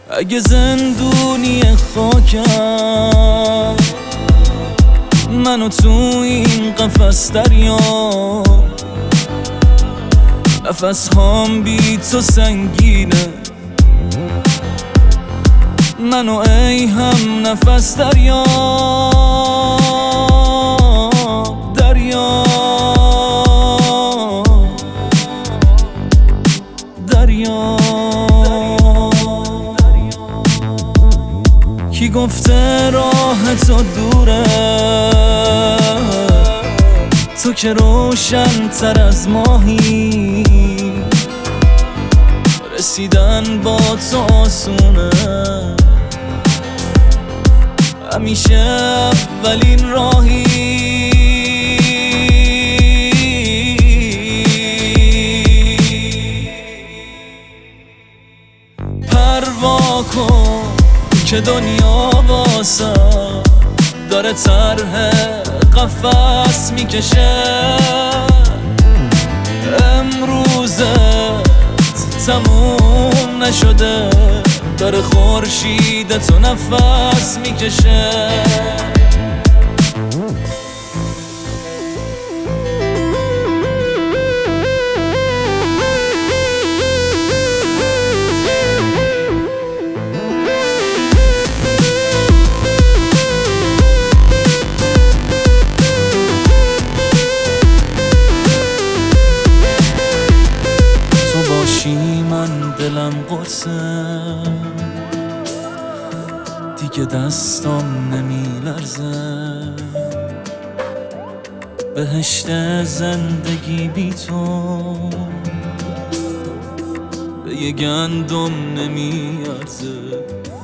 اگه زندونی خاکم منو تو این قفس دریا، نفس هام بی تو سنگینه، منو ای هم نفس دریا دریا دریا. کی گفته راه تو دوره، تو که روشن تر از ماهی، رسیدن با تو آسونه، همیشه اولین راهی. پروا کن که دنیا واسم داره طرح قفس میکشه، امروزت تموم نشده، داره خورشید تو نفس میکشه. من دلم قرصه دیگه، دستام نمیلرزه، بهشت زندگی بی تو به یه گندم نمیارزه.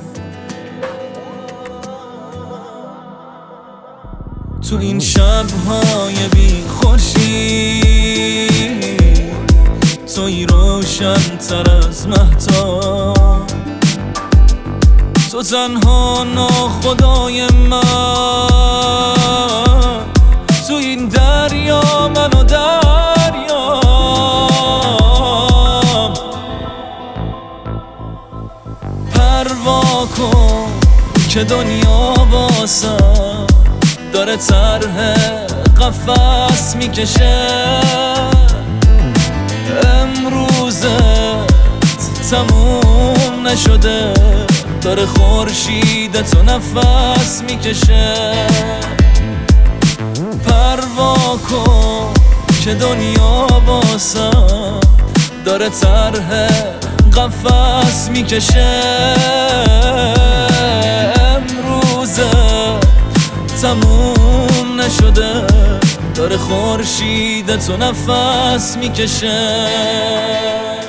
تو این شب‌های بی خورشید توی روشن تر از مهتاب، تو تنها ناخدای من، تو این دریا من و دریا. پروا کن که دنیا واسم داره طرح قفس میکشه، امروزت تموم نشده، داره خورشید تو نفس میکشه. پروا کن که دنیا واسم داره طرح قفس میکشه، امروزت تموم نشده، داره خورشید تو نفس میکشه.